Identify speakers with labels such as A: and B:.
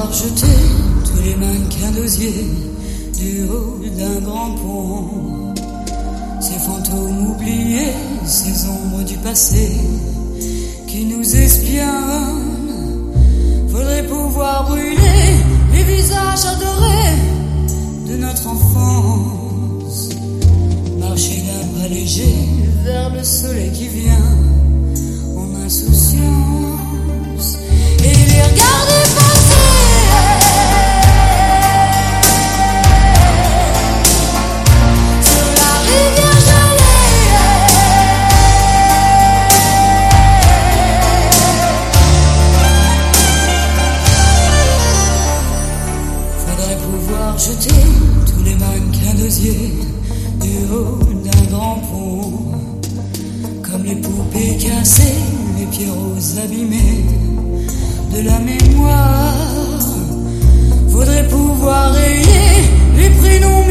A: pouvoir jeter tous les mannequins d'osier du haut d'un grand pont. Ces fantômes oubliés, ces ombres du passé qui nous espionnent. Faudrait pouvoir brûler les visages adorés de notre enfance. Marcher d'un pas léger vers le soleil qui vient en insouciance. Et les regarder passer sur la rivière gelée. Faudrait pouvoir jeter tous les mannequins d'osier du haut d'un grand pont, comme les poupées cassées, les pierrots abîmés de la mémoire. Faudrait pouvoir rayer les prénoms